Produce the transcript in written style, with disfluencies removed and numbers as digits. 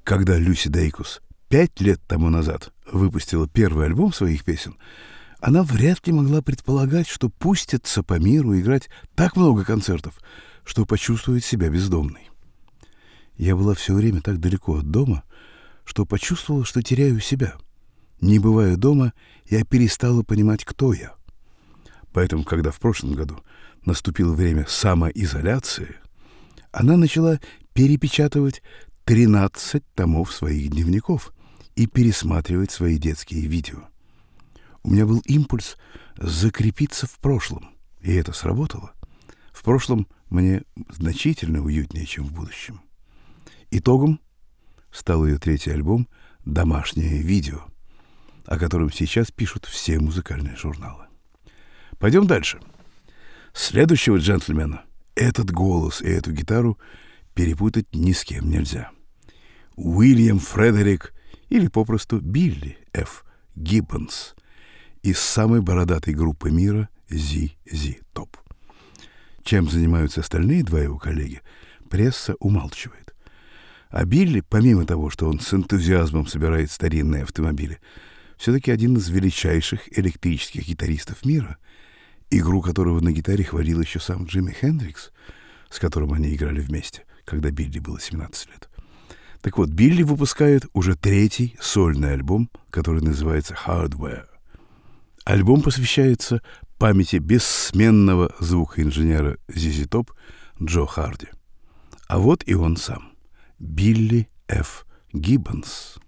Когда Люси Дейкус 5 лет тому назад выпустила первый альбом своих песен, она вряд ли могла предполагать, что пустится по миру играть так много концертов, что почувствует себя бездомной. Я была все время так далеко от дома, что почувствовала, что теряю себя. Не бывая дома, я перестала понимать, кто я. Поэтому, когда в прошлом году наступило время самоизоляции, она начала перепечатывать 13 томов своих дневников и пересматривать свои детские видео. У меня был импульс закрепиться в прошлом, и это сработало. В прошлом мне значительно уютнее, чем в будущем. Итогом стал ее третий альбом «Домашнее видео», о котором сейчас пишут все музыкальные журналы. Пойдем дальше. Следующего джентльмена, этот голос и эту гитару перепутать ни с кем нельзя. Уильям Фредерик, или попросту Билли Ф. Гиббонс, из самой бородатой группы мира ZZ Top. Чем занимаются остальные два его коллеги, пресса умалчивает. А Билли, помимо того, что он с энтузиазмом собирает старинные автомобили, все-таки один из величайших электрических гитаристов мира, игру которого на гитаре хвалил еще сам Джимми Хендрикс, с которым они играли вместе, когда Билли было 17 лет. Так вот, Билли выпускает уже третий сольный альбом, который называется «Hardware». Альбом посвящается памяти бессменного звукоинженера ZZ Top Джо Харди. А вот и он сам, Билли Ф. Гиббонс.